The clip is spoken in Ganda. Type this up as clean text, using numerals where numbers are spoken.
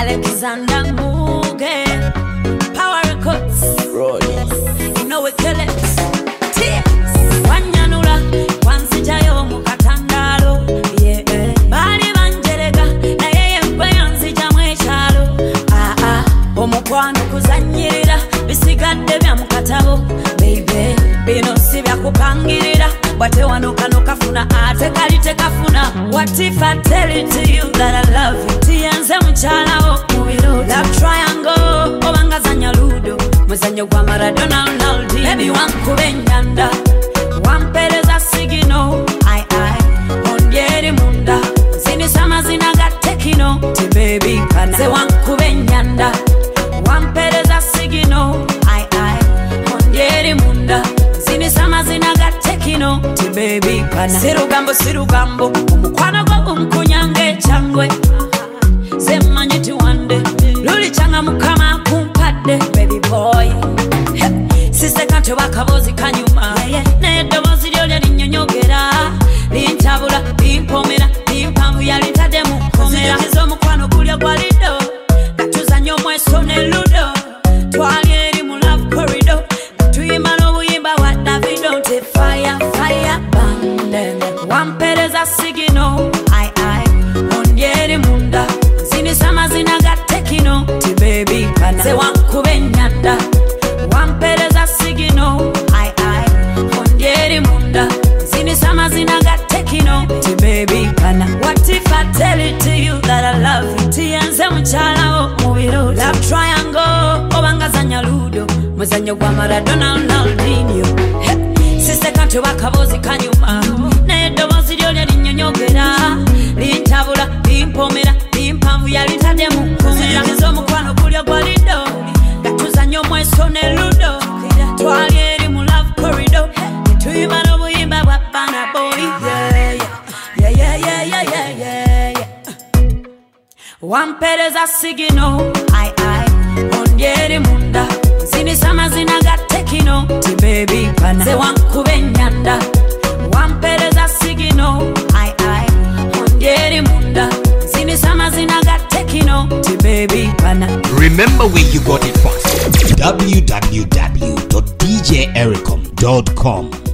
Alexander Muge, Power Records, you know we kill it. Wanyanula, wansijayo mukatandalo, yeah. Bali banjerega, na yeye mkweyanzija mwechalo. Omukwano kuzanyirira, bisigadde bya mukatabo, baby. Bino si bya kupangirira, wate wanuka funa ate kali tekafuna. What if I tell it to you that I love you? Tienze mchala mubiro, love triangle, obanga zanya ludo, muzanyo gwa Maradona Ronaldinho. Baby wankube nyanda, wampereza sigino, ai ondyeri munda, zini sama zinaga tekino, ti baby pana. Se wankube nyanda, wampereza sigino, ai ondyeri munda, zini sama zinaga tekino, ti baby pana. Sirugambo, umukwano go umkunyange changwe, zemanyi ti wande, luli changa mukama kumpadde, baby boy. Sise kanto bakabozi kanyuma, naye dobozi lyolya linnyonyogera, lintabula, limpomera, limpamvu yalintadde mu nkomera. Nzikiza omukwano gulya gwa lido, gatuzanya omweso ne ludo, twali eri mu love corridor, tuyimba n'obuyimba wa Davido. Nti fire bande, wampereza sigino, ai ondyeri munda, zini sama zinaga tekino, ti baby pana. Se wankube nyanda, wampereza sigino, ai ondyeri munda, zini sama zinaga tekino, ti baby pana. What if I tell it to you that I love you? Tienze mchala mubiro, love triangle, obanga zanya ludo, muzanyo gwa Maradona Ronaldinho. Sise kanto bakabozi kanyuma, naye dobozi lyolya linnyonyogera, lintabula, limpomera, limpamvu yalintadde mu nkomera. Nzikiza omukwano gulya gwa lido, gatuzanya omweso ne ludo, twali eri mu love corridor, tuyimba n'obuyimba bwa Burna Boy. Yeah. Wampereza sigino, ai ondyeri munda, zini sama zinaga tekino, ti baby pana. Se wankube nyanda, wampereza sigino, ai ondyeri munda, zini sama zinaga tekino, ti baby pana. Remember where you got it first. www.djericom.com